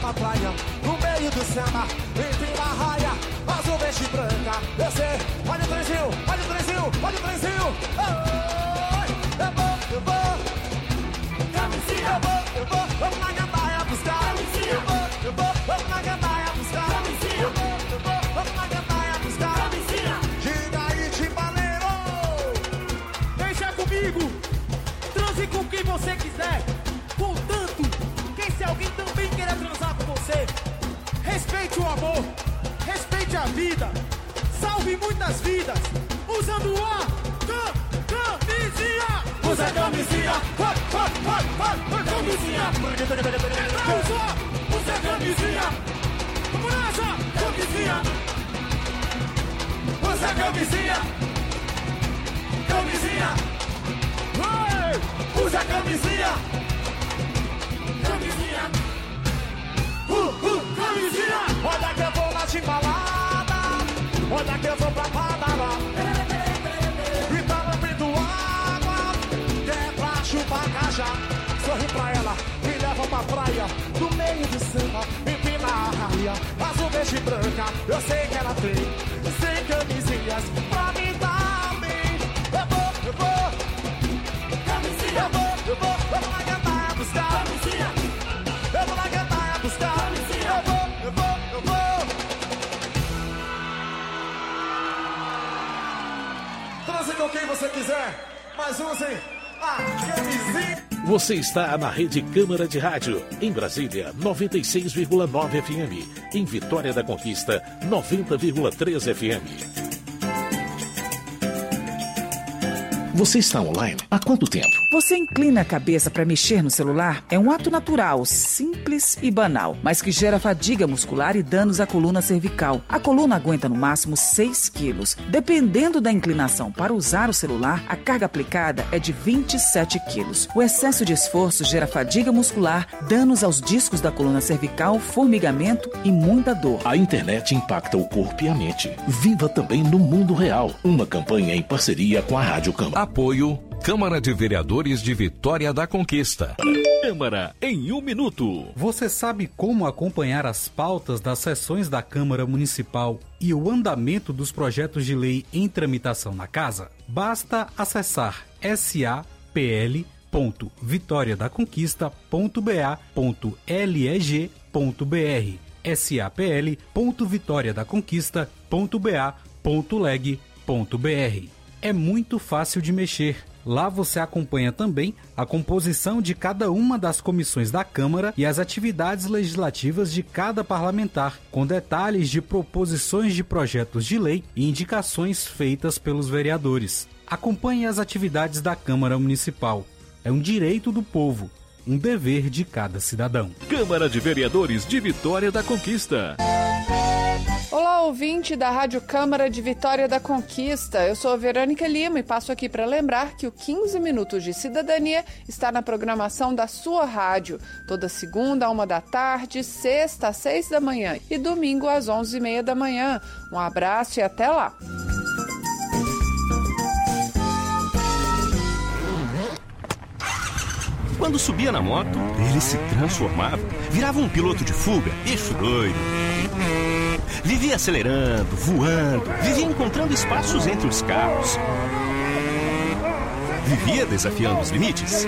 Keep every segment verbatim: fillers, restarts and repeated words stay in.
pra praia, no meio do samba, entre a raia, azul, verde e branca. Eu sei, olha o trenzinho, olha o trenzinho, olha o trenzinho. Oi, eu vou, eu vou. Camisinha, eu vou, eu vou, vamos na gandaia buscar. Camisinha, eu vou, eu vou, vamos na gandaia buscar. Camisinha, eu vou, eu vou, vamos na gandaia buscar. Camisinha, diga aí, timbaleiro. Deixa comigo, transe com quem você quiser. Contanto que se alguém também queira transar com você, respeite o amor, respeite a vida, salve muitas vidas, usando a cam camisinha. Usa a camisinha, vai, vai, vai, vai, vai, camisinha. Usa, usa a camisinha. Vamos nessa, camisinha. Usa a camisinha. Camisinha. Vai, usa a camisinha. Camisinha. Uh, uh, camisinha. Olha que eu vou na timbalada, olha que eu vou pra Panamá. E tá bebendo água, quer pra chupar cajá. Sorri pra ela, me leva pra praia, no meio do samba, empina a raia, azul, verde e branca. Eu sei que ela tem cem camisinhas pra me dar bem. Eu vou, eu vou, camisinha. Eu vou, eu vou, eu vou na gandaia buscar camisinha. Eu vou na gandaia buscar camisinha. Eu vou, eu vou, eu vou. Transe com quem você quiser, mas usem a camisinha. Você está na Rede Câmara de Rádio, em Brasília, noventa e seis vírgula nove F M. Em Vitória da Conquista, noventa vírgula três F M. Você está online há quanto tempo? Você inclina a cabeça para mexer no celular? É um ato natural, simples e banal, mas que gera fadiga muscular e danos à coluna cervical. A coluna aguenta no máximo seis quilos. Dependendo da inclinação para usar o celular, a carga aplicada é de vinte e sete quilos. O excesso de esforço gera fadiga muscular, danos aos discos da coluna cervical, formigamento e muita dor. A internet impacta o corpo e a mente. Viva também no mundo real. Uma campanha em parceria com a Rádio Câmara. Apoio Câmara de Vereadores de Vitória da Conquista. Câmara em um minuto. Você sabe como acompanhar as pautas das sessões da Câmara Municipal e o andamento dos projetos de lei em tramitação na Casa? Basta acessar sapl ponto vitória da conquista ponto ba ponto leg ponto br, sapl ponto vitória da conquista ponto ba ponto leg ponto br. É muito fácil de mexer. Lá você acompanha também a composição de cada uma das comissões da Câmara e as atividades legislativas de cada parlamentar, com detalhes de proposições de projetos de lei e indicações feitas pelos vereadores. Acompanhe as atividades da Câmara Municipal. É um direito do povo, um dever de cada cidadão. Câmara de Vereadores de Vitória da Conquista. Olá, ouvinte da Rádio Câmara de Vitória da Conquista. Eu sou a Verônica Lima e passo aqui para lembrar que o quinze Minutos de Cidadania está na programação da sua rádio. Toda segunda, a uma da tarde, sexta, às seis da manhã e domingo, às onze e meia da manhã. Um abraço e até lá! Quando subia na moto, ele se transformava, virava um piloto de fuga, bicho doido. Vivia acelerando, voando, vivia encontrando espaços entre os carros. Vivia desafiando os limites.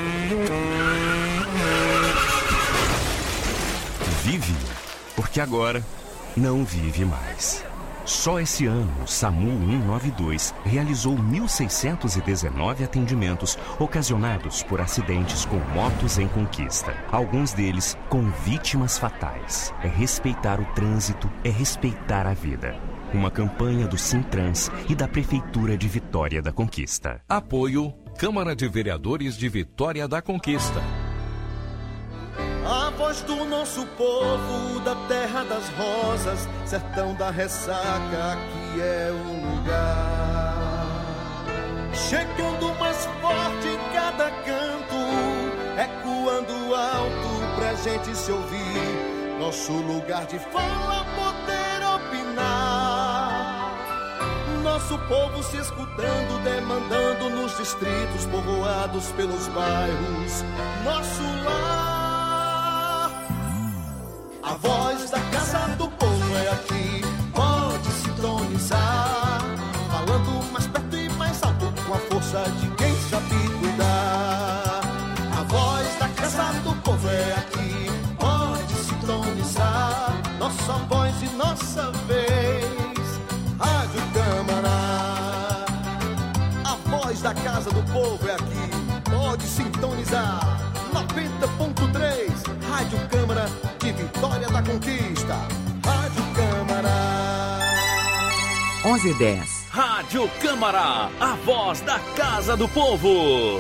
Vive, porque agora não vive mais. Só esse ano, o SAMU cento e noventa e dois realizou mil seiscentos e dezenove atendimentos ocasionados por acidentes com motos em conquista. Alguns deles com vítimas fatais. É respeitar o trânsito, é respeitar a vida. Uma campanha do Sintrans e da Prefeitura de Vitória da Conquista. Apoio Câmara de Vereadores de Vitória da Conquista. A voz do nosso povo, da terra das rosas, sertão da ressaca, aqui é o lugar. Chegando mais forte em cada canto, ecoando alto pra gente se ouvir. Nosso lugar de fala, poder opinar. Nosso povo se escutando, demandando nos distritos, povoados pelos bairros. Nosso lar. sintonizar noventa ponto três, Rádio Câmara de Vitória da Conquista. Rádio Câmara. onze e dez. Rádio Câmara, a voz da Casa do Povo.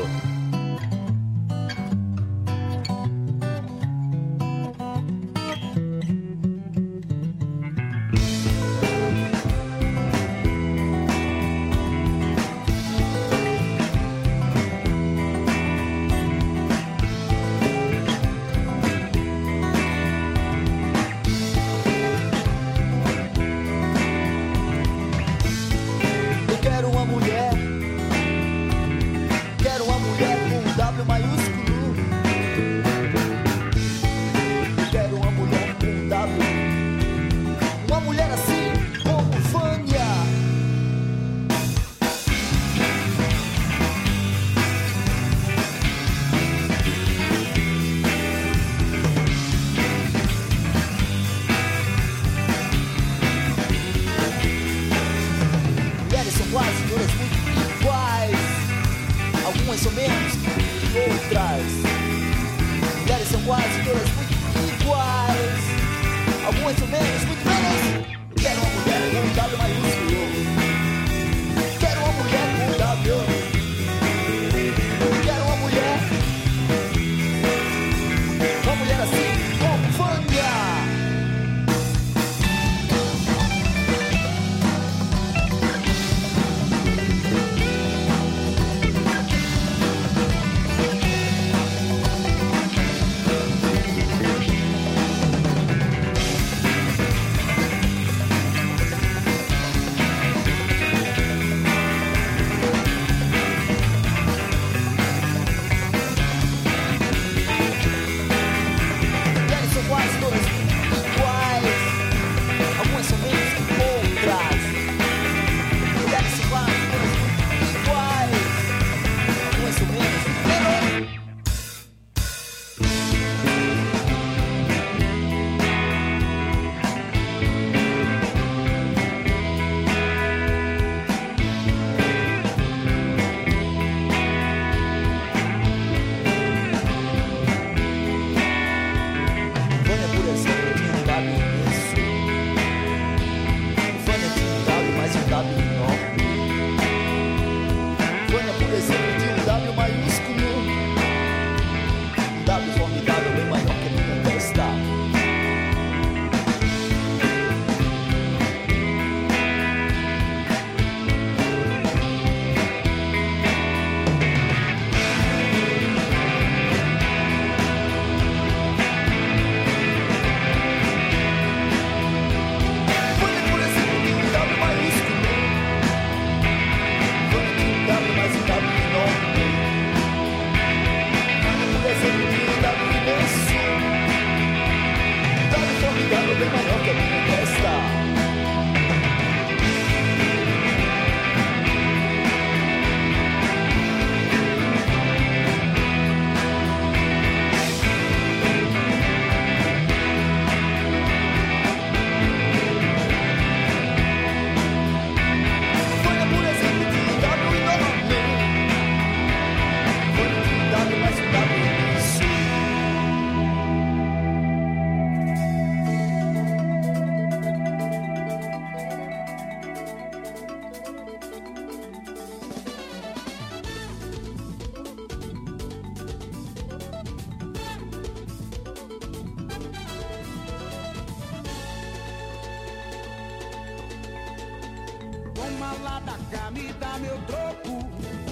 Toma lá da cá, me dá meu troco.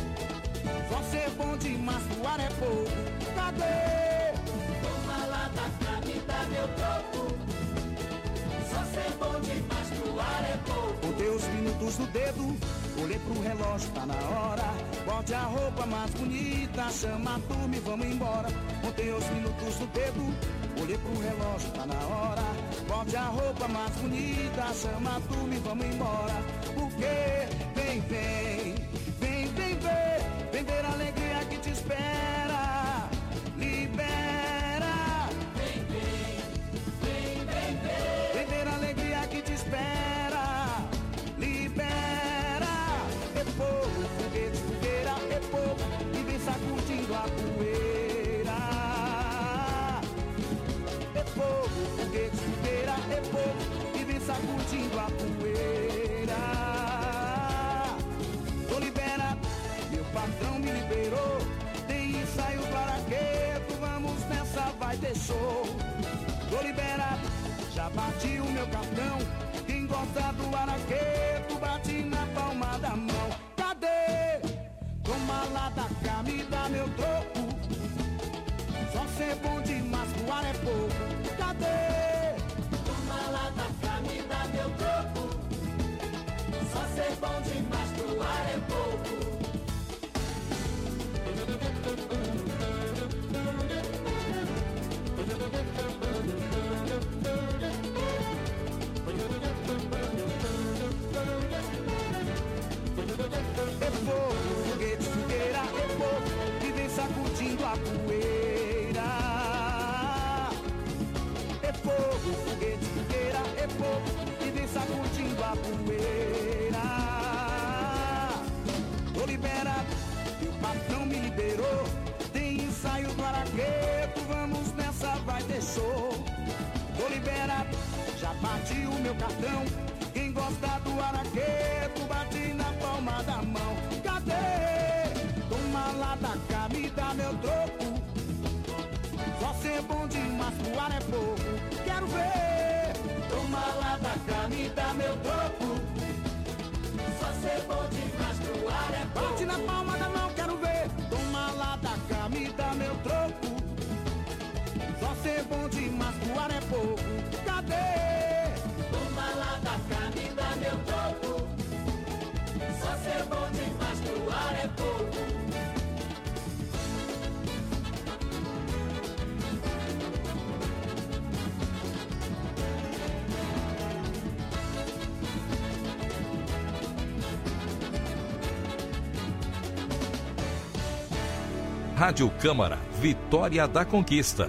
Só ser bom demais, suar é pouco. Cadê? Toma lá da cá, me dá meu troco. Só ser bom demais, suar é pouco. Contei os minutos do dedo, olhei pro relógio, tá na hora. Bote a roupa mais bonita, chama a turma e vamos embora. Contei os minutos do dedo, olhei pro relógio, tá na hora. Bote a roupa mais bonita, chama a turma e vamos embora. Porque vem, vem, vem, vem ver, vem ver a alegria que te espera. Libera. Vem, vem, vem, vem ver, vem ver a alegria que te espera. Libera. É fogo, foguete, fogueira, é fogo, e vem sacudindo a poeira. sacudindo a poeira. Tô liberado, meu patrão me liberou. Tem ensaio para quê? Vamos nessa, vai ter show. Tô liberado, já bati o meu cartão. Quem gosta do araqueto, bate na palma da mão. Cadê? Toma lá da cá, me dá meu troco. Só ser bom demais pro ar é pouco. Cadê? Toma lá da cá, me dá meu troco. Só ser bom demais pro ar é pouco. É fogo, foguete, fogueira, é fogo que vem sacudindo a poeira. É fogo, foguete, fogueira, é fogo que vem sacudindo a poeira. Tô liberado, meu patrão me liberou. Tem ensaio do araqueto, vamos nessa, vai ter show. Tô liberado, já bati o meu cartão. Quem gosta do araqueto, bate na palma da mão. Cadê? Toma lá da cá, me dá meu troco. Só ser bom demais pro ar é pouco. Quero ver. Toma lá da cá, me dá meu troco. Só ser bom demais pro ar é pouco. Bate na palma da mão, quero ver. Toma lá da cá, me dá meu troco. Só ser bom demais pro ar é pouco. Cadê? Toma lá da cá, me dá meu troco. Só ser bom demais pro ar é pouco. Rádio Câmara, Vitória da Conquista.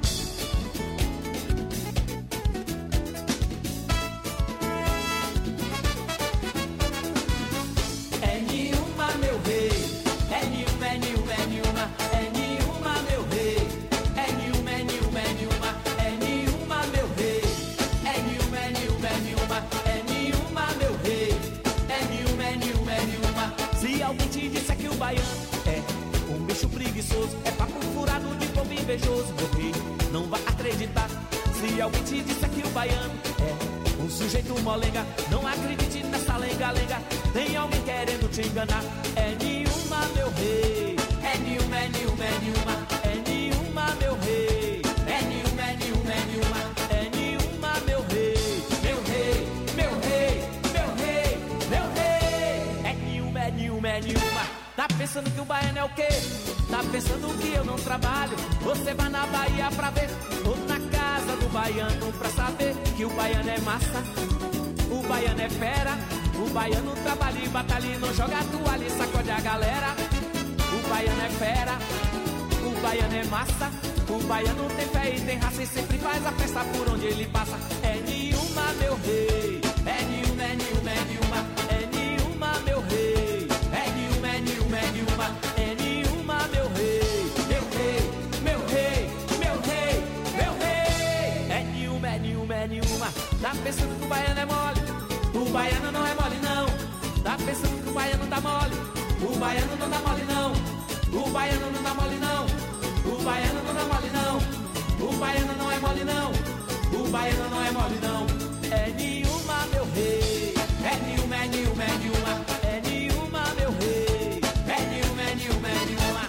É Nilma, meu rei. É Nilma, é Nilma, é Nilma. É Nilma, meu rei. É Nilma, é Nilma, é Nilma. É Nilma, meu rei. É Nilma, é Nilma, é Nilma. É Nilma, meu rei. É Nilma, é Nilma, é Nilma. Se alguém te disser que o baiano é um bicho preguiçoso, é papo furado de povo invejoso, meu rei, não vai acreditar. Se alguém te disser que o baiano é um sujeito molenga, não acredite nessa lenga-lenga. Tem alguém querendo te enganar. É Nilma, meu rei. É Nilma, é Nilma, é Nilma. É Nilma, meu rei. É Nilma, é Nilma, é Nilma. É Nilma, meu rei. Meu rei, meu rei, meu rei, meu rei. É Nilma, é Nilma, é Nilma. Tá pensando que o baiano é o quê? Tá pensando que eu não trabalho? Você vai na Bahia pra ver, ou na casa do baiano pra saber que o baiano é massa, o baiano é fera. O baiano trabalha e batalha e não joga a toalha e sacode a galera. O baiano é fera, o baiano é massa. O baiano tem fé e tem raça e sempre faz a festa por onde ele passa. É Nilma, meu rei. É Nilma, é Nilma, é Nilma. É Nilma, meu rei. É Nilma, é Nilma, é Nilma. É Nilma, meu rei. Meu rei, meu rei, meu rei, meu rei. É Nilma, é Nilma, é Nilma. Tá pensando que o baiano é mole? O baiano não é mole não. Tá pensando que o baiano tá mole? O baiano não dá mole não. O baiano não dá mole não. O baiano não dá mole não. O baiano não é mole não. O baiano não é mole não. É Nilma, meu rei. É Nilma, é Nilma, é Nilma. É Nilma, meu rei. É Nilma, é Nilma, é Nilma.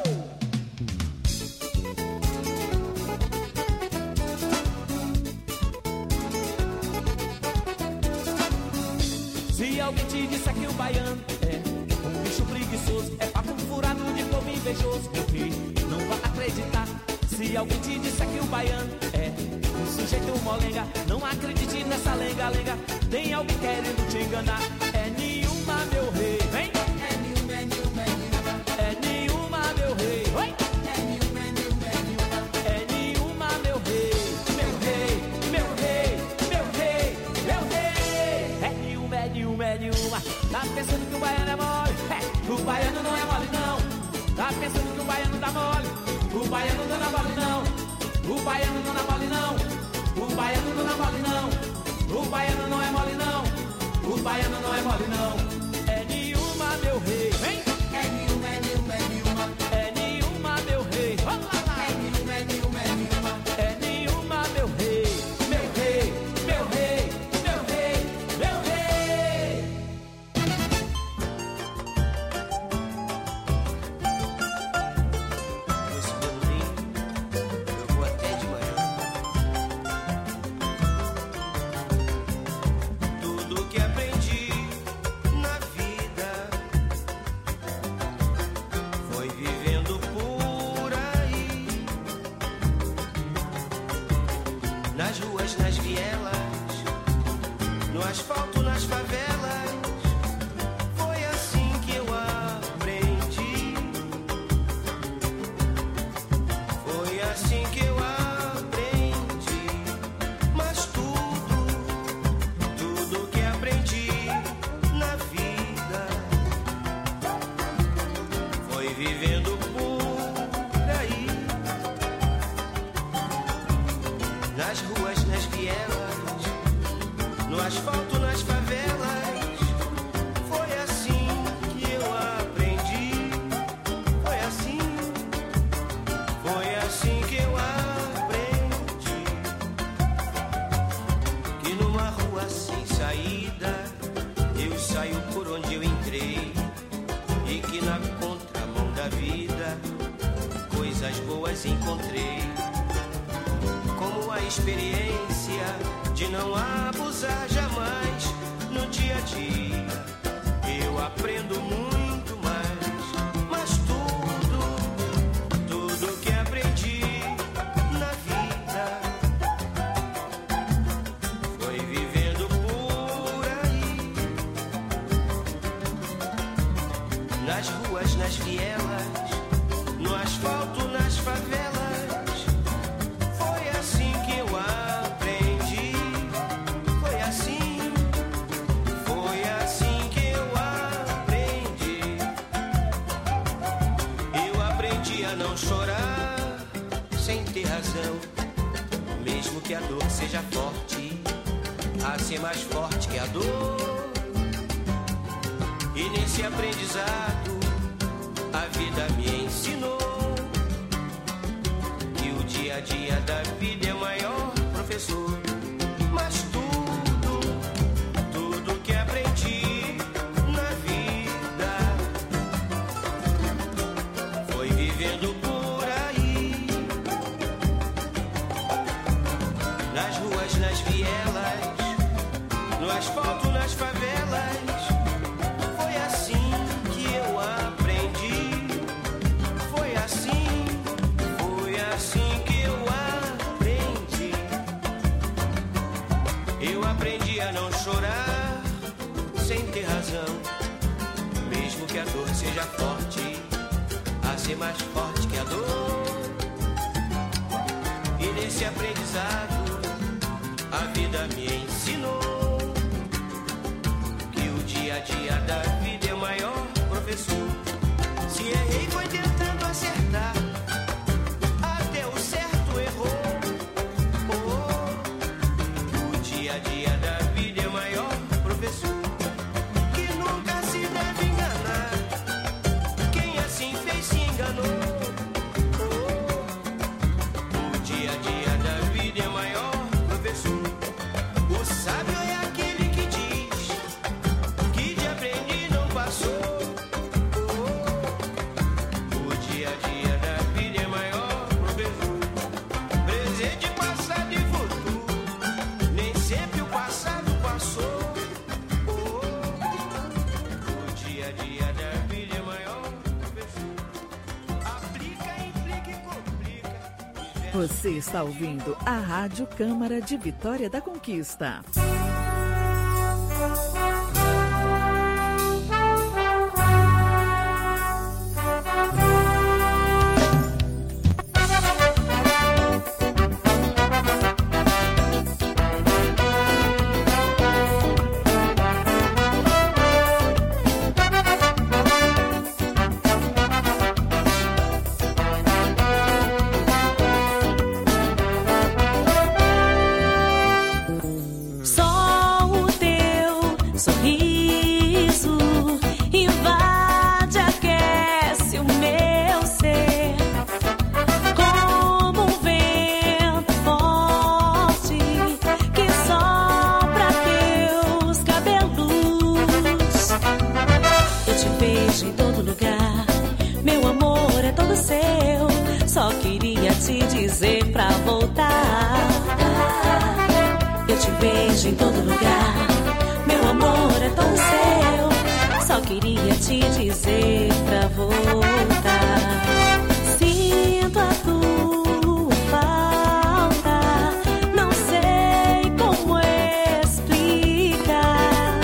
Se alguém te disser que o baiano é um bicho preguiçoso, é papo furado de povo invejoso, meu rei, não vai acreditar. Se alguém te disser que o baiano é um sujeito molenga, não acredite nessa lenga-lenga. Tem alguém querendo te enganar. É Nilma, meu rei. Vem! É Nilma, é Nilma, é Nilma. É Nilma, meu rei. Oi! É Nilma, é Nilma, é Nilma. É Nilma, meu rei. Meu rei, meu rei, meu rei, meu rei. É Nilma, é Nilma, é Nilma. Tá pensando que o baiano é mole? É, o baiano não é mole, não. Tá pensando que o baiano dá mole? O baiano não dá mole não. O baiano não dá mole não. O baiano não dá mole não. O O baiano não é mole não, o baiano não é mole não. É nenhuma, meu rei. Vem. É nenhuma, é nenhuma, é nenhuma. É nenhuma, meu rei. Vamos lá, lá. É nenhuma, é nenhuma, é nenhuma. É nenhuma, meu rei. Meu rei, meu rei, meu rei, meu rei. Esse bolinho, eu vou até de manhã. Tudo que aprendi na vida foi vivendo por aí, nas ruas, nas vielas, no asfalto, nas favelas. Foi assim que eu aprendi. Foi assim que eu aprendi. Mas tudo, tudo que aprendi na vida foi vivendo por aí, nas ruas, nas vielas, no asfalto, nas favelas. Foi assim que eu aprendi. Foi assim, foi assim que eu aprendi. Que numa rua sem saída eu saio por onde eu entrei, e que na contramão da vida coisas boas encontrei, como a experiência de não abusar jamais no dia a dia. Eu aprendo muito mais, mas tudo, tudo que aprendi na vida foi vivendo por aí, nas ruas, nas vielas, no asfalto, nas favelas. Foi assim que eu aprendi. Foi assim, foi assim que eu aprendi. Eu aprendi a não chorar sem ter razão, mesmo que a dor seja forte, a ser mais forte que a dor. E nesse aprendizado a vida me ensinou que o dia a dia da vida é o maior professor. Mas tudo, tudo que aprendi na vida foi vivendo por aí, nas ruas, nas vielas, no asfalto, nas favelas. Foi assim que eu aprendi. Foi assim, foi assim que eu aprendi. Eu aprendi a não chorar sem ter razão, mesmo que a dor seja forte, a ser mais forte que a dor. E nesse aprendizado a vida me ensinou que o dia a dia da vida é o maior professor. Se errei foi tentando acertar, até o certo errou. Oh, o dia a dia da vida é o maior professor, que nunca se deve enganar. Quem assim fez se enganou. Oh, o dia a dia da vida é o maior professor. O sábio é aquele que diz que de aprendi não passou. Oh, o dia a dia da vida é maior professor. Presente, passado e futuro, nem sempre o passado passou. Oh, o dia a dia da vida é maior professor. Aplica, implica e complica. Você está ouvindo a Rádio Câmara de Vitória da Conquista. Só vejo em todo lugar. Meu amor é todo seu. Só queria te dizer pra voltar. Sinto a tua falta, não sei como explicar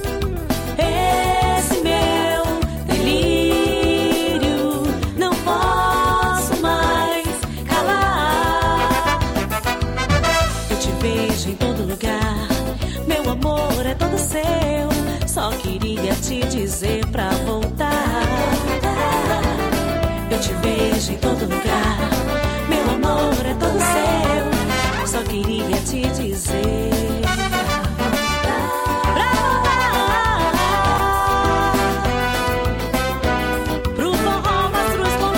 esse meu delírio. Não posso mais calar. Eu te vejo em todo lugar. Meu amor é todo seu. Só queria te dizer pra voltar. Eu te vejo em todo lugar. Meu amor é todo seu. Só queria te dizer pra voltar. Pro forró, mastruz com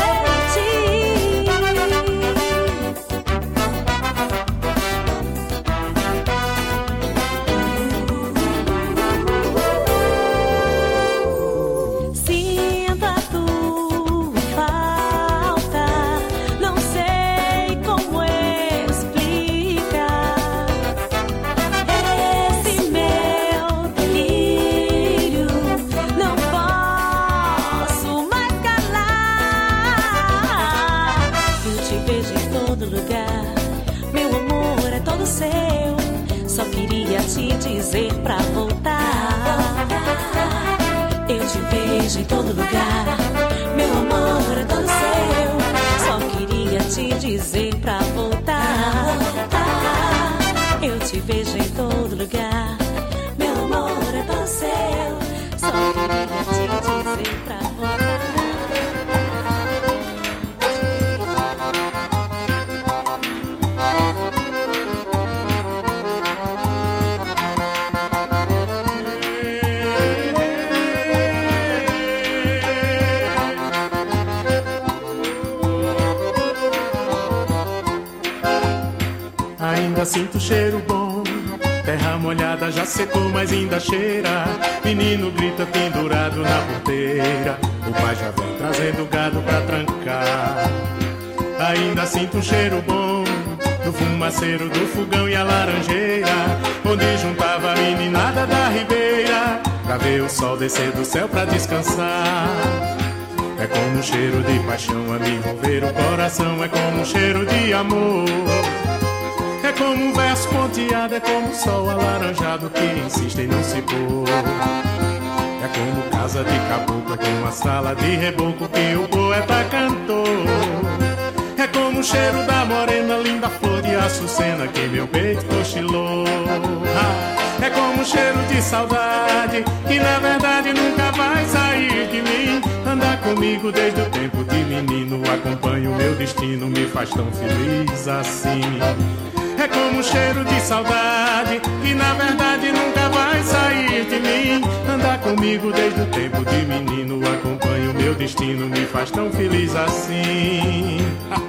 Sinto a tua falta, não sei como explicar esse meu delírio. Não posso mais calar. Eu te vejo em todo lugar. Meu amor é todo seu. Só queria te dizer pra voltar. Eu te vejo em todo lugar. Meu amor é todo seu. Só queria te dizer pra voltar. Eu te vejo em todo lugar. Meu amor é todo seu. Só queria te dizer pra voltar. Ainda sinto cheiro bom, terra molhada já secou, mas ainda cheira. Menino grita pendurado na porteira, o pai já vem trazendo gado pra trancar. Ainda sinto um cheiro bom, do fumaceiro do fogão e a laranjeira, onde juntava a meninada da ribeira, pra ver o sol descer do céu pra descansar. É como um cheiro de paixão a me envolver o coração, é como um cheiro de amor. É como um verso ponteado, é como o sol alaranjado que insiste em não se pôr. É como casa de caboclo, é como a sala de reboco que o poeta cantou. É como o cheiro da morena, linda flor de açucena que meu peito cochilou. É como um cheiro de saudade que na verdade nunca vai sair de mim. Andar comigo desde o tempo de menino, acompanha o meu destino, me faz tão feliz assim. É como um cheiro de saudade que na verdade nunca vai sair de mim. Andar comigo desde o tempo de menino, acompanha o meu destino, me faz tão feliz assim.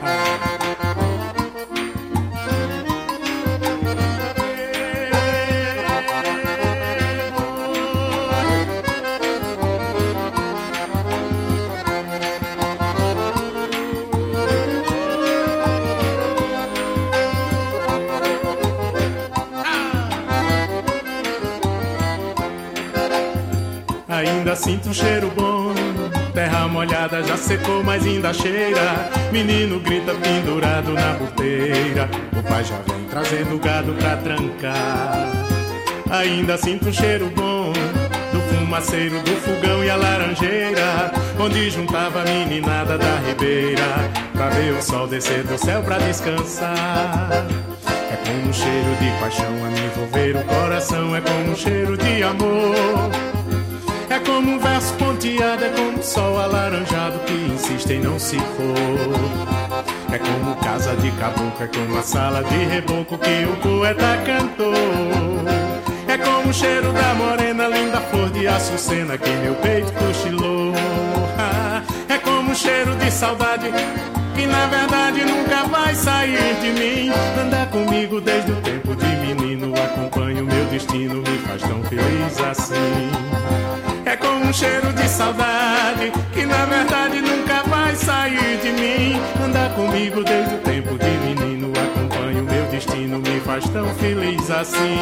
Ainda sinto um cheiro bom, terra molhada já secou, mas ainda cheira. Menino grita pendurado na porteira, o pai já vem trazendo gado pra trancar. Ainda sinto um cheiro bom, do fumaceiro do fogão e a laranjeira, onde juntava a meninada da ribeira, pra ver o sol descer do céu pra descansar. É como um cheiro de paixão a me envolver o coração, é como um cheiro de amor. É como um verso ponteado, é como o sol alaranjado que insiste em não se for. É como casa de caboclo, é como a sala de reboco que o poeta cantou. É como o cheiro da morena, linda flor de açucena que meu peito cochilou. É como um cheiro de saudade que na verdade nunca vai sair de mim. Andar comigo desde o tempo de menino, acompanha o meu destino, me faz tão feliz assim. É como um cheiro de saudade que na verdade nunca vai sair de mim. Andar comigo desde o tempo de menino, acompanha o meu destino, menino me faz tão feliz assim.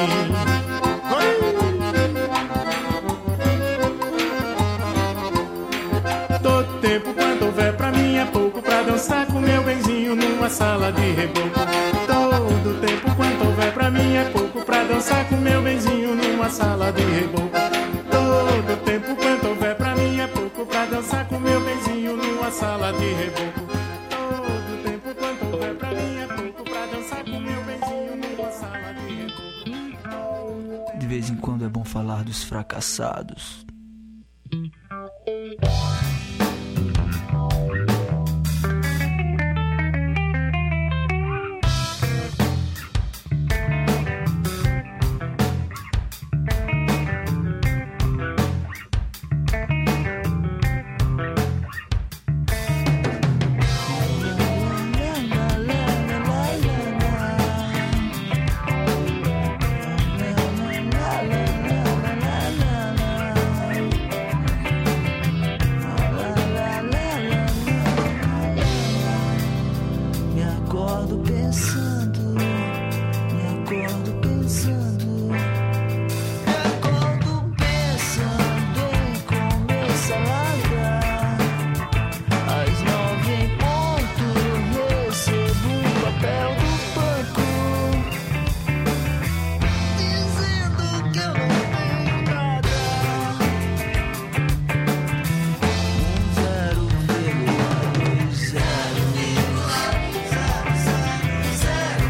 Todo tempo quando houver pra mim é pouco pra dançar com meu benzinho numa sala de reboco. Todo tempo quando houver pra mim é pouco pra dançar com meu benzinho numa sala de reboco. Todo tempo quando houver pra mim é pouco pra dançar com meu benzinho numa sala de reboco. Todo tempo quando houver pra mim é pouco pra dançar com meu benzinho numa sala de reboco. De vez em quando é bom falar dos fracassados. Zero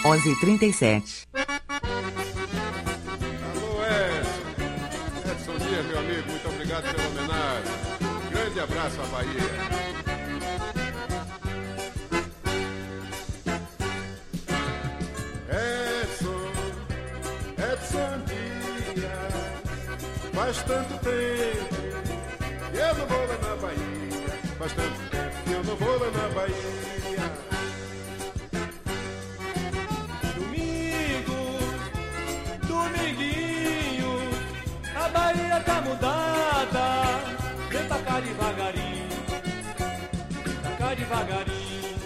onze e trinta e sete. Alô, Edson. Edson Dias, meu amigo, muito obrigado pela homenagem. Um grande abraço à Bahia. Faz tanto tempo que eu não vou lá na Bahia. Faz tanto tempo que eu não vou lá na Bahia. Domingo, dominguinho, a Bahia tá mudada. Vem pra cá devagarinho, pra cá devagarinho.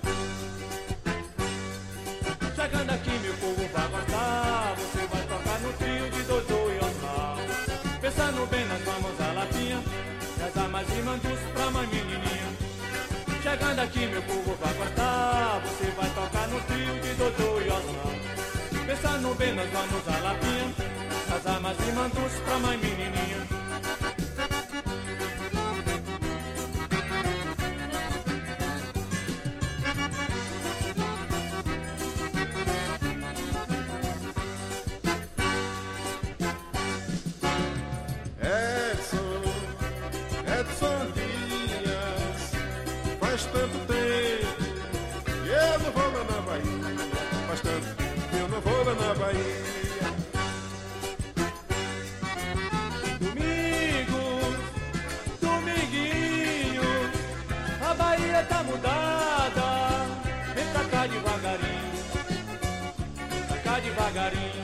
Chegando aqui meu povo vai gostar. Você vai tocar no trio de Dodô e Osmar. Pensando bem, nós vamos à lapinha, das armas e mandus pra mãe menininha. Chegando aqui, meu povo vai gostar. Você vai tocar no trio de Dodô e Osmar. Pensando bem, nós vamos à lapinha, das armas e mandus pra mãe menininha. Domingo, dominguinho, a Bahia tá mudada. Vem pra cá devagarinho, pra cá devagarinho.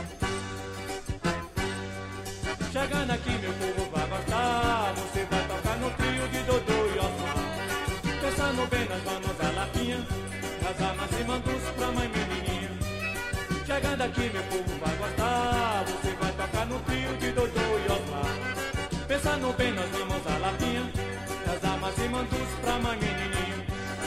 Chegando aqui meu povo vai gostar. Você vai tocar no trio de Dodô e Osmar. Pensando bem, nós vamos à lapinha, das armas e mandus pra mãe menininha. Chegando aqui meu povo vai gostar. Você vai tocar no trio de Dodô e Osmar. Pensando bem, nós vamos à lapinha, das armas e mandus pra mãe menininha.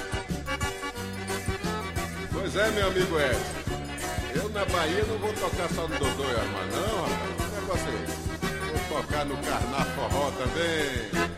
Pois é, meu amigo Edson. Eu na Bahia não vou tocar só no Dodô e Osmar, não, rapaz. Que negócio é esse? Vou tocar no Carná Forró também.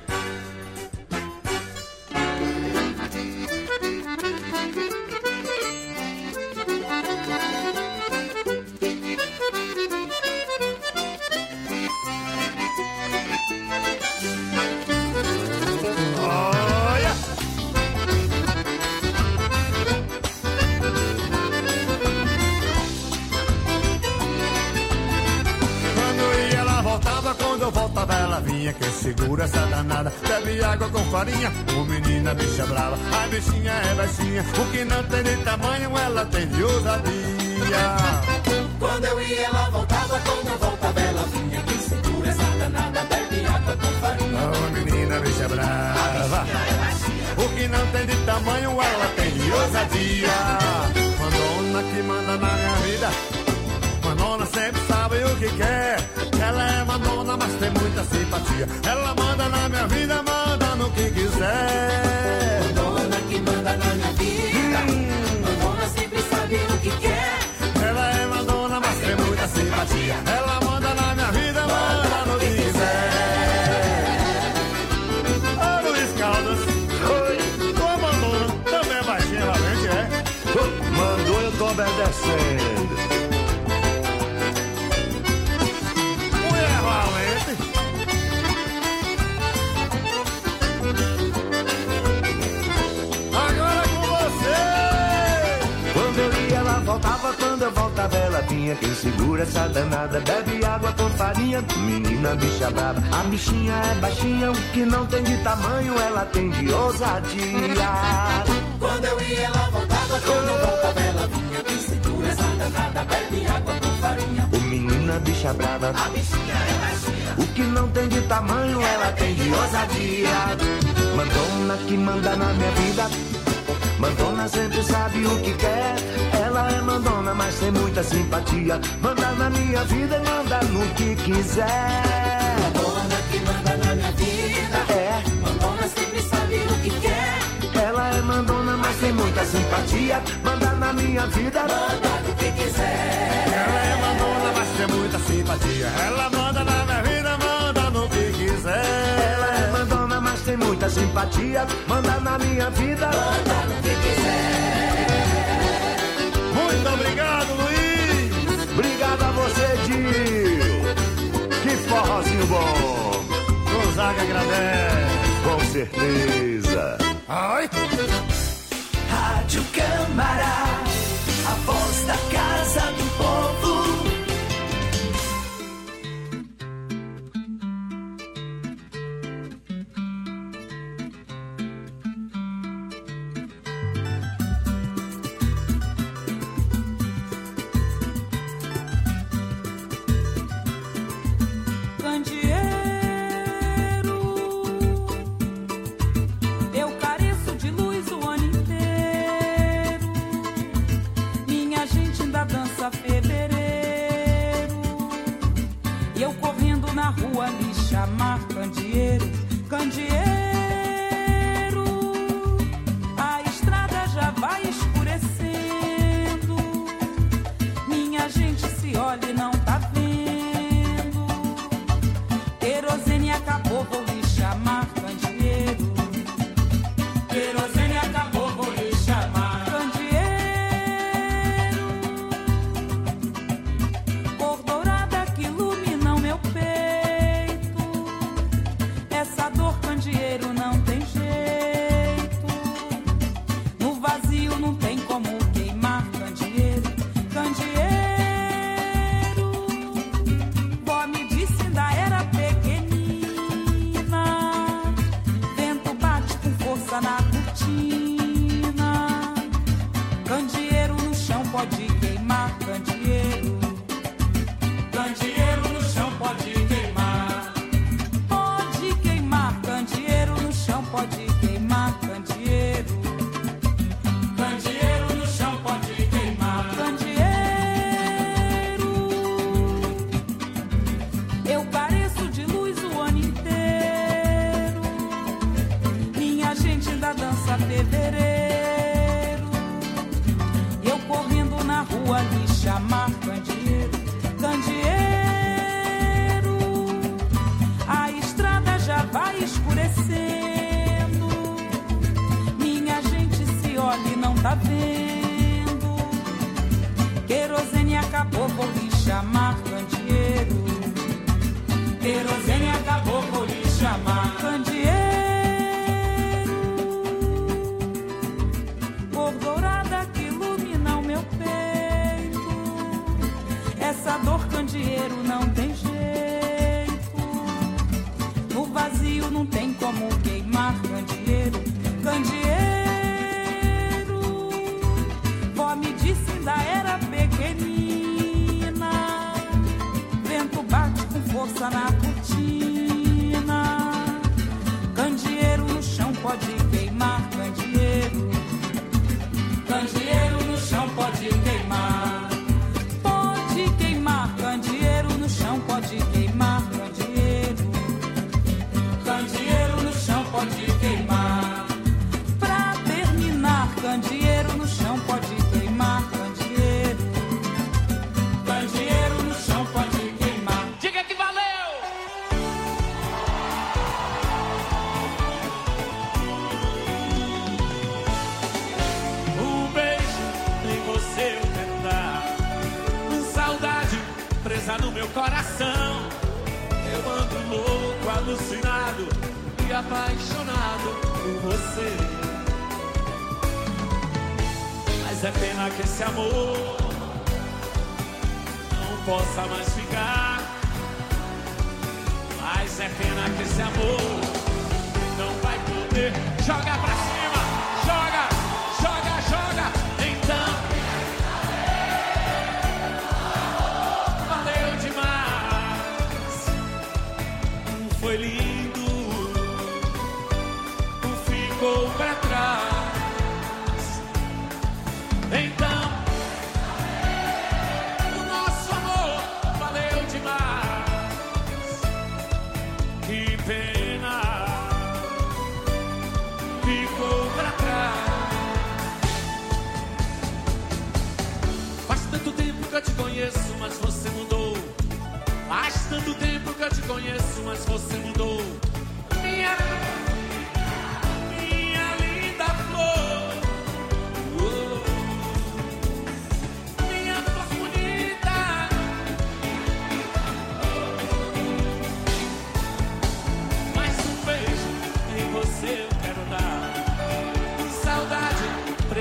Quando eu voltava ela vinha, quem segura essa danada bebe água com farinha, o menina bicha brava. A bichinha é baixinha, o que não tem de tamanho ela tem de ousadia. Quando eu ia ela voltava, quando eu voltava ela vinha, quem segura essa danada bebe água com farinha, oh, menina bicha brava. O que não tem de tamanho ela tem de ousadia. Mandona que manda na minha vida, Mandona sempre sabe o que quer. Ela é mandona, mas tem muita simpatia. Ela manda na minha vida, manda no que quiser. Mandona que manda na minha vida, hum. Mandona sempre sabe o que quer. Ela é mandona, mas tem muita simpatia. Ela manda na minha vida, manda, manda no que quiser. Ô oh, Luiz Caldas, oi, tua mandona também é baixinha, valente, é? Oh, mandou, eu tô obedecendo. Agora com você. Quando eu ia ela voltava, quando eu voltava ela vinha. Quem segura essa danada bebe água com farinha, menina bicha brava. A bichinha é baixinha, o que não tem de tamanho ela tem de ousadia. Quando eu ia ela voltava, quando eu voltava ela vinha. Quem segura essa danada bebe água com farinha, o menina bicha brava. A bichinha é baixinha, o que não tem de tamanho ela tem de ousadia. Mandona que manda na minha vida, Mandona sempre sabe o que quer. Ela é mandona, mas tem muita simpatia. Manda na minha vida e manda no que quiser. Mandona que manda na minha vida, é. Mandona sempre sabe o que quer. Ela é mandona, mas tem muita simpatia. Manda na minha vida, manda no que quiser. Ela é mandona, mas tem muita simpatia. Ela manda na minha vida, manda no que quiser. Ela é mandona, mas tem muita simpatia. Manda na minha vida, manda no que quiser. Muito forrozinho bom. Gonzaga agradece. Com certeza. Ai. Rádio Câmara, a voz da Casa do Povo.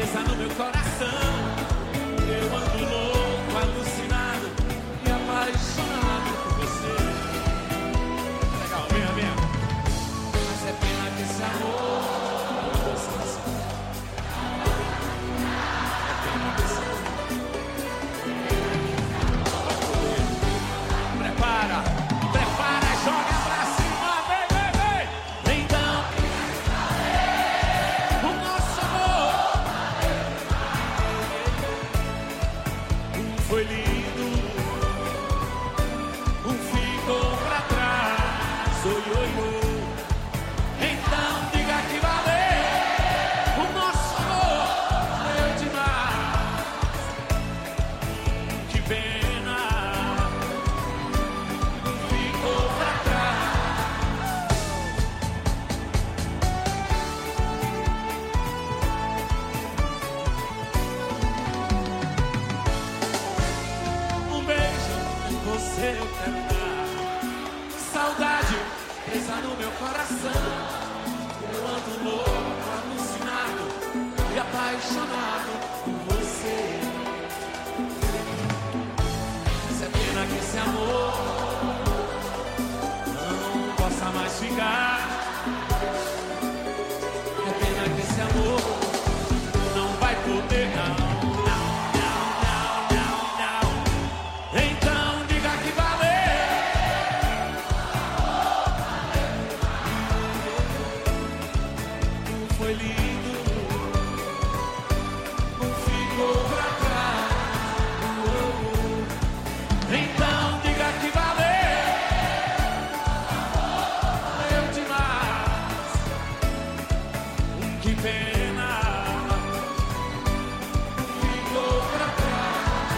presa no meu coração. Eu ando louco, alucinado e apaixonado por você. Legal, venha, venha. Mas é pena que esse amor não fosse assim. É pena que esse amor. Prepara, prepara, joga pra cima, vem, vem, vem. Então, o nosso amor um foi lindo, um ficou pra trás, oi, oi, oi. Então diga que valeu, o nosso amor valeu demais. Que pena, ficou pra trás. Um beijo com você eu quero dar. Saudade presa no meu coração. Eu ando louco, alucinado e apaixonado por você. Mas é pena que esse amor não possa mais ficar. É pena que esse amor não vai poder, não. Então diga que valeu. Foi lindo, ficou pra trás. Então diga que valeu. Valeu demais. Que pena, ficou pra trás.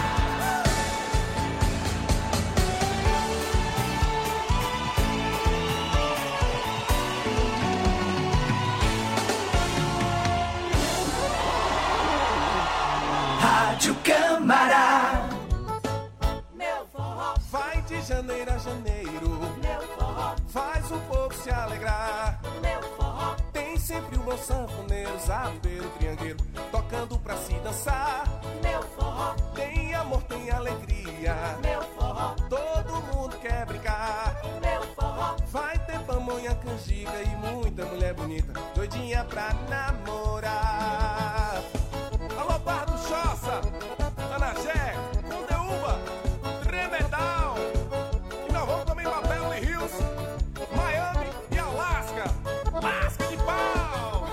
Rádio Câmara. Meu forró vai de janeiro a janeiro. Meu forró faz o povo se alegrar. Meu forró tem sempre um bom sanfoneiro, zapeiro, triangueiro, tocando pra se dançar. Meu forró tem amor, tem alegria. Meu forró todo mundo quer brincar. Meu forró vai ter pamonha, canjica e muita mulher bonita, doidinha pra namorar. Alô, Barra do Choça, Anagé, Condeúba, Tremedal. E nós vamos também pra Beverly Hills, Miami e Alasca. Lasca de pau!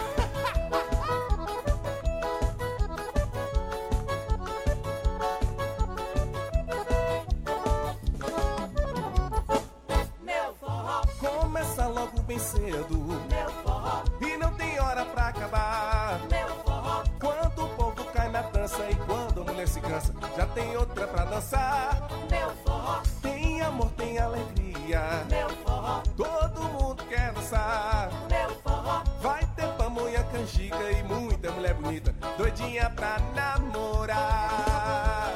Meu forró começa logo bem cedo. Meu forró e não tem hora pra acabar. Meu forró quando o povo cai na dança e quando a mulher se cansa, já tem outra pra dançar. Meu forró tem amor, tem alegria. Meu forró todo mundo quer dançar. Meu forró vai ter pamonha, canjica e muita mulher bonita, doidinha pra namorar.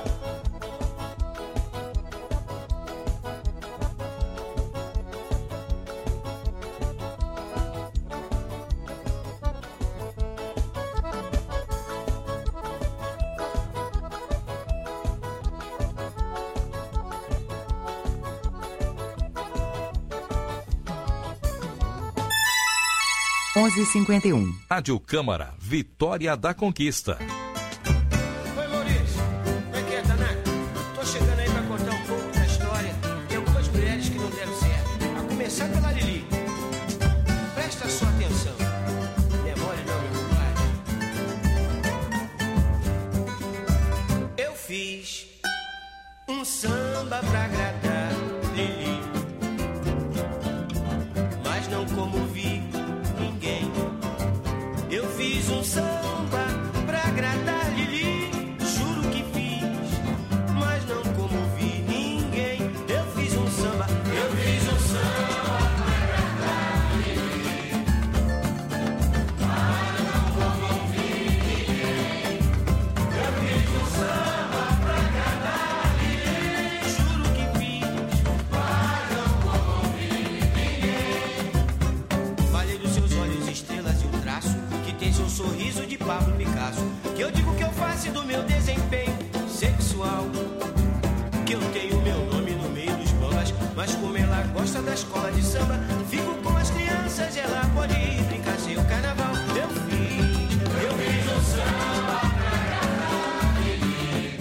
onze e cinquenta e um. Rádio Câmara, Vitória da Conquista. Oi, Maurício. Como é que é, Tanaca? Tô chegando aí pra contar um pouco da história de algumas mulheres que não deram certo. A começar pela Lili. Presta sua atenção. Demore não, meu compadre. Eu fiz um samba pra agradar Lili, mas não comovi ninguém. Eu fiz um samba pra agradar Lili, juro que fiz, mas não comovi ninguém. Eu fiz um samba, eu fiz um samba pra agradar Lili, mas não comovi ninguém. Eu fiz um samba pra agradar Lili, juro que fiz, Que eu digo que eu faço do meu desempenho sexual. Que eu tenho meu nome no meio dos bambas. Mas como ela gosta da escola de samba, fico com as crianças, ela pode ir brincar sem o carnaval. Eu fiz, eu fiz o samba pra agradar ninguém.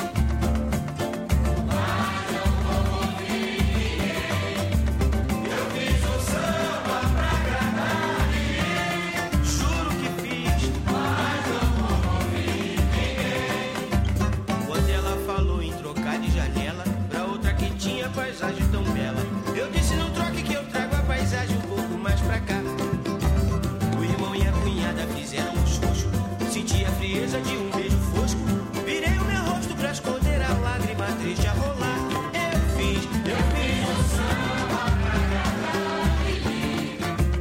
Mas eu não ouvi ninguém. Eu fiz o samba pra agradar ninguém. Juro que fiz, mas eu não ouvi ninguém. Quando ela falou em trocar de janela pra outra que tinha paisagem tão bela, eu disse não troque que eu trago a paisagem um pouco mais pra cá. O irmão e a cunhada fizeram um xoxo, senti a frieza de um beijo fosco. Virei o meu rosto pra esconder a lágrima triste a rolar. Eu fiz, eu fiz um samba pra agradar ninguém.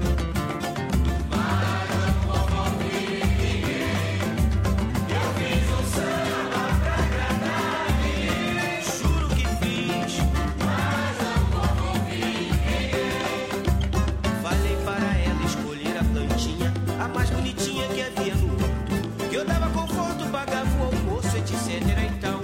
Mas eu não ouvi ninguém. Eu fiz um samba pra agradar ninguém. Juro que fiz, mas eu não ouvi ninguém. Falei para ela escolher a plantinha, a mais bonitinha que havia no mundo, que eu dava conforto, pagava o almoço, etc e tal.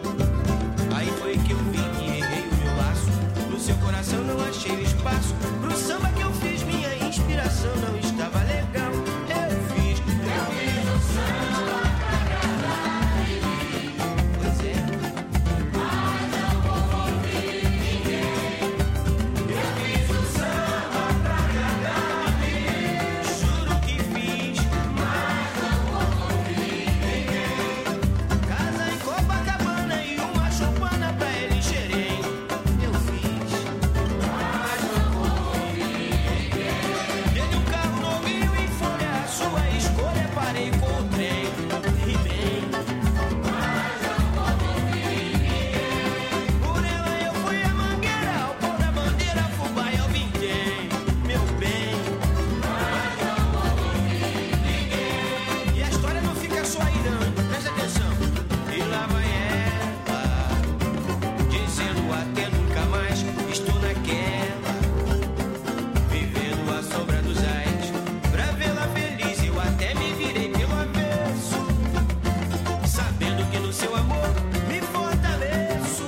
Aí foi que eu vi que errei o meu laço. No seu coração não achei espaço pro samba que eu fiz, minha inspiração não estava legal. Eu fiz, eu fiz o samba pra agradar ninguém. Pois é, mas eu não ouvi ninguém. Eu fiz o samba pra agradar ninguém. Juro que fiz, mas eu não ouvi ninguém. Casa em Copacabana e uma chupana pra ele Xerém. Eu fiz, mas não ouvi ninguém. Dei um carro novinho em folha, a sua escolha, parei com o trem. Rimei, mas eu não ouvi ninguém. Por ela eu fui a Mangueira, ao pôr da bandeira, Fubá e ao Vintém. Meu bem, mas eu não ouvi ninguém. E a história não fica só aí não, presta atenção. E lá vai ela, dizendo até nunca mais, estou naquela, vivendo a sombra dos ais. Pra vê-la feliz eu até me virei pelo avesso, sabendo que no seu amor me fortaleço.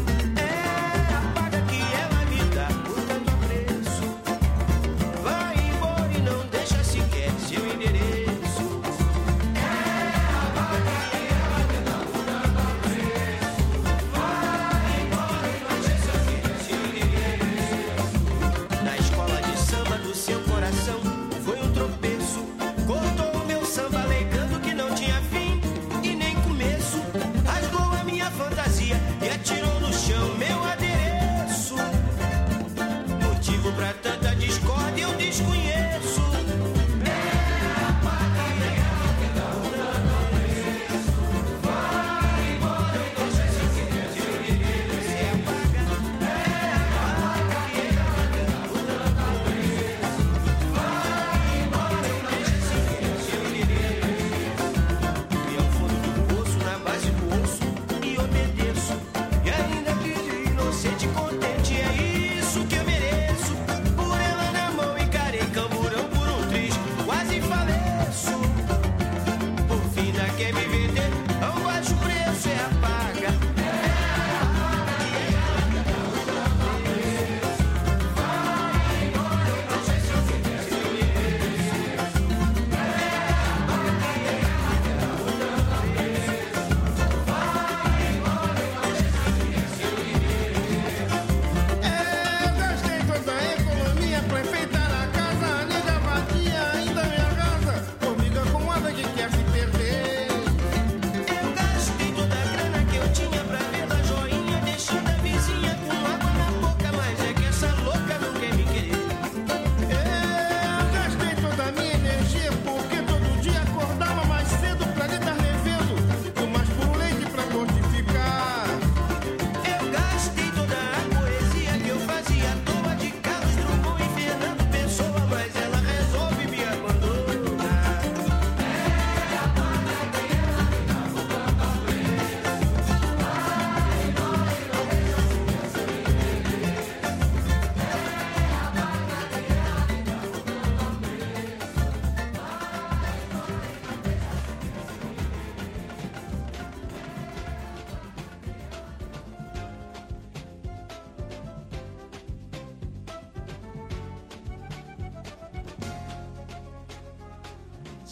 É a paga que ela me dá por tanto apreço. Vai embora e não deixa sequer seu endereço. É a paga que ela me dá por tanto apreço. Vai embora e não deixa sequer seu endereço. Na escola de samba do seu coração foi um tropeço. Cortou o meu samba alegando que não tinha fim e nem começo. Rasgou a minha fantasia e atirou no chão meu adereço. Motivo pra tanta discórdia eu desconheço. É a paga que ela me dá por tanto apreço. Vai embora e não deixa sequer seu endereço. É a paga, é a paga que ela me dá por tanto apreço. Vai embora e não deixa sequer seu endereço. E ao fundo do poço, na base do osso, e obedeço. E ainda que de inocente contente, é isso que eu mereço. Por ela na mão encarei camburão por um triz, quase faleço. Por fim ainda quer me vender a um baixo preço, é a paga. É a paga que ela me dá por tanto apreço. Vai embora e não deixa sequer seu endereço. É a paga que ela me dá por tanto apreço. Vai embora e não deixa sequer seu endereço. Eu gastei toda a economia pra enfeitar a casa, a nega vadia ainda me arrasa, formiga com asa que quer se perder. Eu gastei toda a grana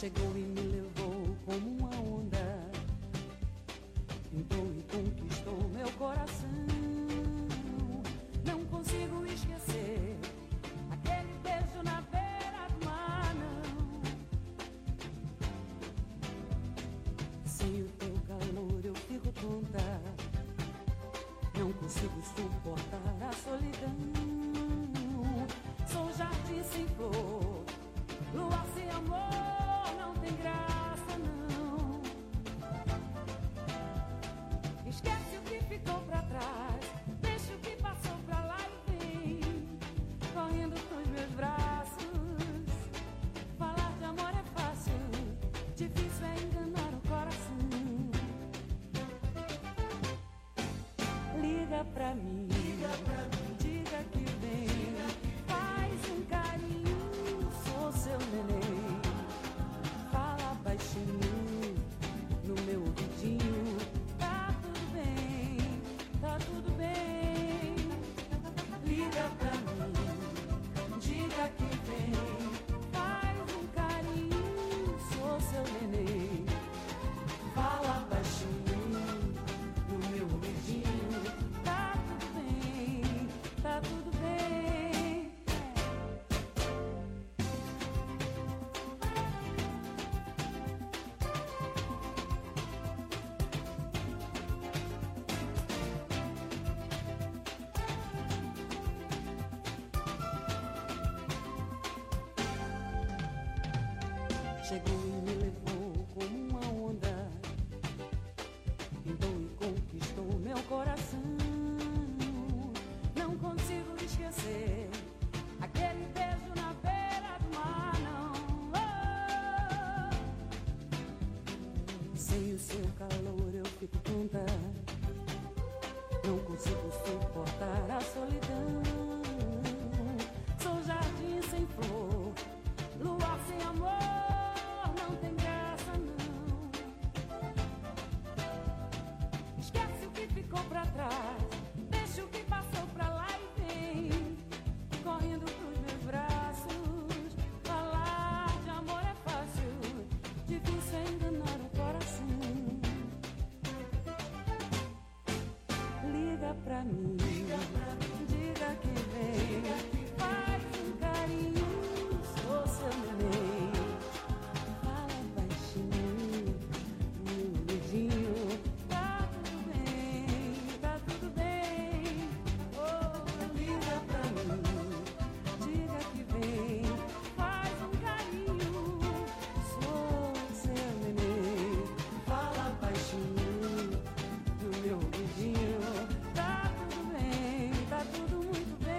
Chegou e me levou como uma onda, pintou e conquistou meu coração. Não consigo esquecer aquele beijo na beira do mar, não. Sem o teu calor eu fico tonta, não consigo suportar a solidão. Sou jardim sem flor, lua sem amor, não tem graça não. Esquece o que ficou pra trás, deixa o que passou pra lá e vem, correndo pros meus braços. Falar de amor é fácil, difícil é enganar o coração. Liga pra mim, liga pra mim, diga que vem, faz um carinho, sou seu neném. Fala baixinho no meu ouvidinho, tá tudo bem, tá tudo bem. Liga pra mim, diga que vem, faz um carinho, sou seu neném. Fala baixinho no meu ouvidinho, tá tudo bem, tá tudo bem. Chegou e me levou como uma onda, pintou e conquistou meu coração. Não consigo esquecer aquele beijo na beira do mar, não. Oh! Sem o seu calor eu fico tonta, não consigo suportar a solidão. Sou jardim sem flor, luar sem amor, não tem graça não. Esquece o que ficou pra trás, deixa o que passou pra lá e vem, correndo pros meus braços. Falar de amor é fácil, difícil é enganar o coração. Liga pra mim, diga que vem, faz um carinho, sou seu neném. Fala baixinho no meu ouvidinho, tá tudo bem, tá tudo bem. Oh, liga pra mim, diga que vem, faz um carinho, sou seu neném. Fala baixinho no meu ouvidinho, tá tudo bem, tá tudo muito bem.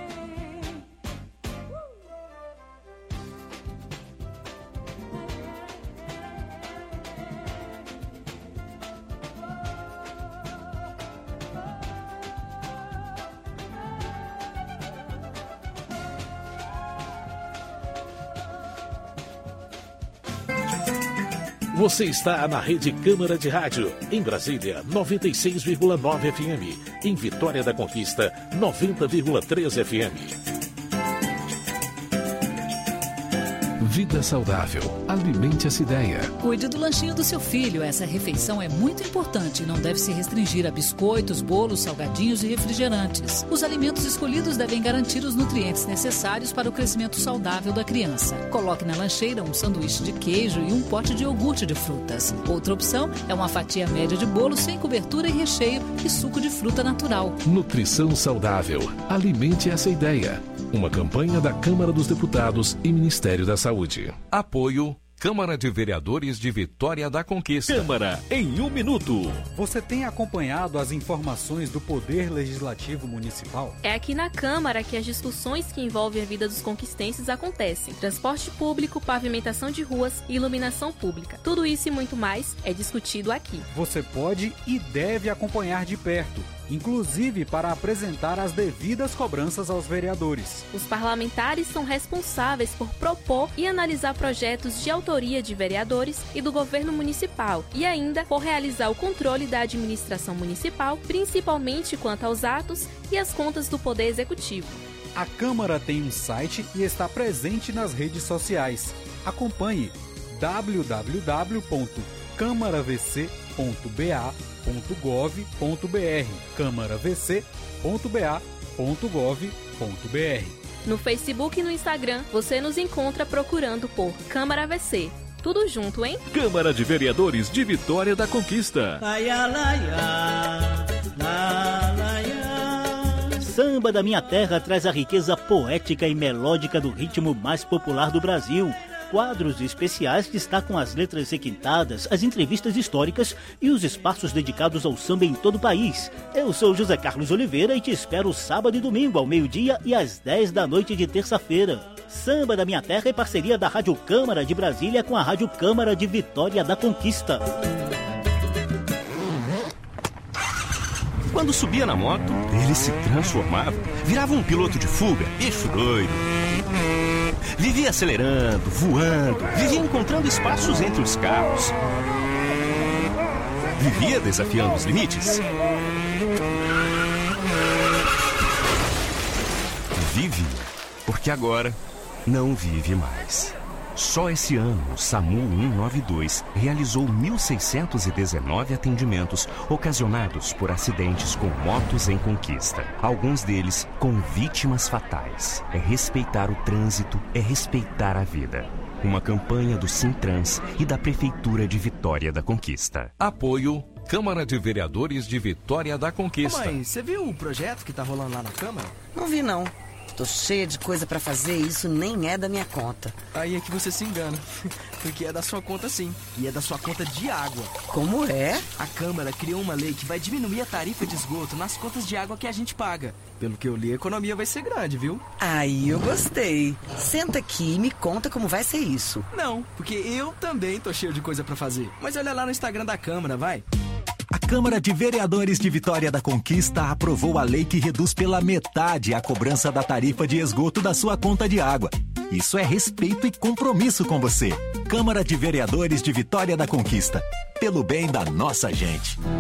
Você está na Rede Câmara de Rádio, em Brasília, noventa e seis vírgula nove F M. Em Vitória da Conquista, noventa vírgula três F M. Vida saudável. Alimente essa ideia. Cuide do lanchinho do seu filho. Essa refeição é muito importante e não deve se restringir a biscoitos, bolos, salgadinhos e refrigerantes. Os alimentos escolhidos devem garantir os nutrientes necessários para o crescimento saudável da criança. Coloque na lancheira um sanduíche de queijo e um pote de iogurte de frutas. Outra opção é uma fatia média de bolo sem cobertura e recheio e suco de fruta natural. Nutrição saudável. Alimente essa ideia. Uma campanha da Câmara dos Deputados e Ministério da Saúde. Apoio Câmara de Vereadores de Vitória da Conquista. Câmara em um minuto. Você tem acompanhado as informações do Poder Legislativo Municipal? É aqui na Câmara que as discussões que envolvem a vida dos conquistenses acontecem. Transporte público, pavimentação de ruas e iluminação pública. Tudo isso e muito mais é discutido aqui. Você pode e deve acompanhar de perto, inclusive para apresentar as devidas cobranças aos vereadores. Os parlamentares são responsáveis por propor e analisar projetos de autoria de vereadores e do governo municipal e ainda por realizar o controle da administração municipal, principalmente quanto aos atos e as contas do Poder Executivo. A Câmara tem um site e está presente nas redes sociais. Acompanhe w w w ponto câmara v c ponto b a ponto gov ponto b r câmara v c ponto b a ponto gov ponto b r. No Facebook e no Instagram, você nos encontra procurando por Câmara V C. Tudo junto, hein? Câmara de Vereadores de Vitória da Conquista. Samba da Minha Terra traz a riqueza poética e melódica do ritmo mais popular do Brasil. Quadros especiais destacam as letras requintadas, as entrevistas históricas e os espaços dedicados ao samba em todo o país. Eu sou José Carlos Oliveira e te espero sábado e domingo ao meio-dia e às dez da noite de terça-feira. Samba da Minha Terra é parceria da Rádio Câmara de Brasília com a Rádio Câmara de Vitória da Conquista. Quando subia na moto, ele se transformava, virava um piloto de fuga, bicho doido. Vivia acelerando, voando, vivia encontrando espaços entre os carros. Vivia desafiando os limites. Vive, porque agora não vive mais. Só esse ano, o SAMU cento e noventa e dois realizou mil seiscentos e dezenove atendimentos ocasionados por acidentes com motos em conquista. Alguns deles com vítimas fatais. É respeitar o trânsito, é respeitar a vida. Uma campanha do Sintrans e da Prefeitura de Vitória da Conquista. Apoio Câmara de Vereadores de Vitória da Conquista. Ô mãe, você viu o projeto que tá rolando lá na Câmara? Não vi, não. Tô cheia de coisa pra fazer e isso nem é da minha conta. Aí é que você se engana, porque é da sua conta sim, e é da sua conta de água. Como é? A Câmara criou uma lei que vai diminuir a tarifa de esgoto nas contas de água que a gente paga. Pelo que eu li, a economia vai ser grande, viu? Aí eu gostei. Senta aqui e me conta como vai ser isso. Não, porque eu também tô cheio de coisa pra fazer. Mas olha lá no Instagram da Câmara, vai. A Câmara de Vereadores de Vitória da Conquista aprovou a lei que reduz pela metade a cobrança da tarifa de esgoto da sua conta de água. Isso é respeito e compromisso com você. Câmara de Vereadores de Vitória da Conquista. Pelo bem da nossa gente.